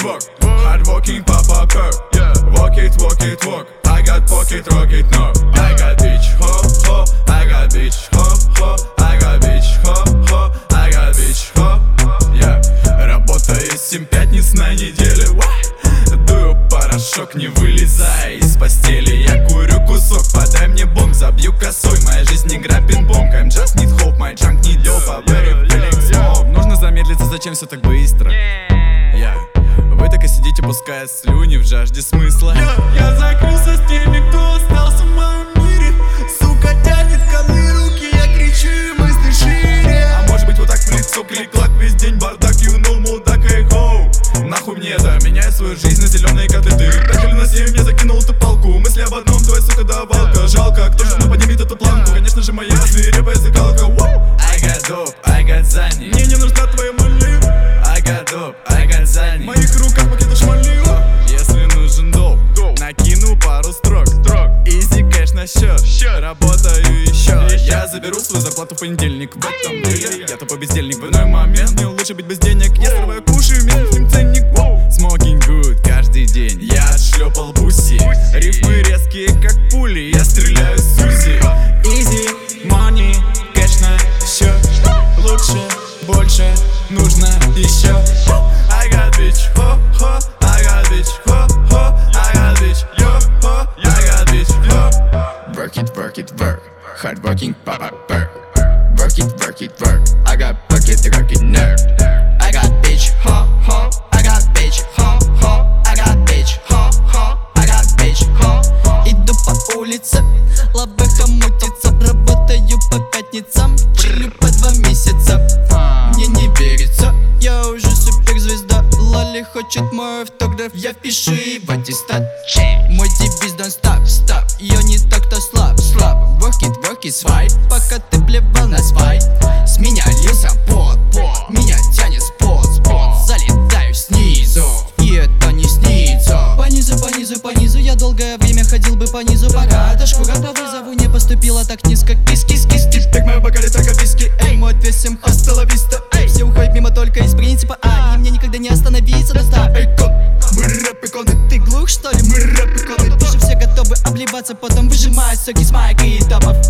walk. Hard walking, papa perk. Walk it, walk it, walk. I got pocket, rocket, no. I got bitch, ho, ho. I got bitch, ho, ho. I got bitch, ho, ho. I got bitch, ho. Yeah. Работаю 7 пятниц на неделе. Дую порошок, не вылезая из постели. Я курю кусок, подай мне бомб, забью косой. Моя жизнь не игра пинг-понг. I'm just need hope, my junk need dope. I'm very feeling smoke. Нужно замедлиться, зачем все так быстро? Вы так и сидите, пуская слюни в жажде смысла. Я закрылся с теми, кто остался в моем мире. Сука тянет ко мне руки, я кричу и мысли шире. А может быть вот так в лицо, клик-клак, весь день бардак, you know, мудак, эй, хоу. Нахуй мне это, меняю свою жизнь на зеленые котлеты. Проехали на 7, я закинул эту палку. Мысли об одном, твоя сука давалка. Жалко, кто же поднимет эту планку? Конечно же моя свирепая закалка. I got dope, I got зани. Мне не нужна твоя молли. I got dope, I got зани. В моих руках пакеты шмалила. Если нужен доп, накину пару строк. Изи кэш на счет, работаю еще. Я заберу свою зарплату в понедельник. В этом деле я тупо бездельник. В иной момент мне лучше быть без денег. Я срываю кушаю, местным ценник. Smoking good каждый день. Я отшлепал буси. Рифмы резкие, как пули. Я стреляю с Узи. Easy money, кэш на счет. Лучше, больше, нужно еще. I got bitch, ho, ho. I got bitch, ho, ho. I got bitch, yo, ho. I got bitch, ho. Work it, work. Hard working, papa perk. Work it, work. I got pocket, rocket, nerd. I got bitch, ho, ho. I got bitch, ho, ho. I got bitch, ho, ho. I got bitch, ho. Иду по улице, лобыха мутится. Работаю по пятницам, чилю по 2 месяца. Мне не верится, я уже суперзвезда. Лали хочет мой автограф, я впишу и в аттестат. Мой девиз don't stop. Я не так-то слаб. Work it, свай. Пока ты плевал на свай, с меня лился пот. Меня тянет спот. Залетаю снизу, и это не снится. По низу, я долгое время ходил бы по низу. Пока эта шкура по вызову не поступила так низко. Кис. Так в моем бокале только виски. Эй, мой ответ всем hasta la vista. Эй, все уходят мимо только из принципа. И мне никогда не остановиться. Достав. Эй, кон, мы рэп-иконы. Ты глух, что ли? Мы рэп-иконы. Пишем, все готовы обливаться, потом выжимают соки с майка и топов.